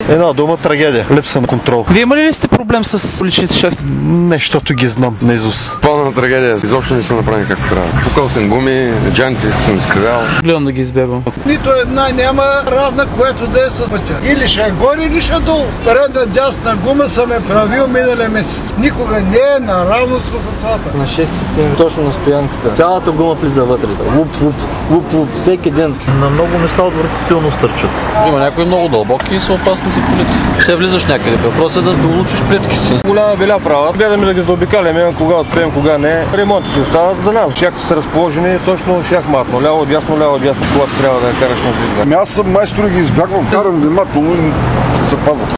Една дума трагедия. Липса на контрол. Вие имали ли сте проблем с уличните шахти? Нещото ги знам наизуст. Пълна трагедия. Изобщо не са направени както трябва. Пукал съм гуми, джанти съм изкривял. Гледам да ги избягвам. Нито една няма равна, която да е с пътя. Или ще е горе, или ще е долу. Предна дясна гума съм е правил миналия месец. Никога не е наравно с асфалта. На 6 септември, точно на стоянката. Цялата гума влиза вътре. Луп, всеки ден. На много места отвратително стърчат. Има някои много дълбоки и са опасни за колите. Ще влизаш някъде. Въпросът е да улучиш плитките. Голяма беля права. Гледаме да ги заобикаляме, кога успеем, кога не. Ремонти ще остават за нас. Шахти са разположени точно шахматно. Ляво, дясно, когато трябва да я караш на звезда. Аз съм майстор и ги избягвам. Карам внимателно и се пазя.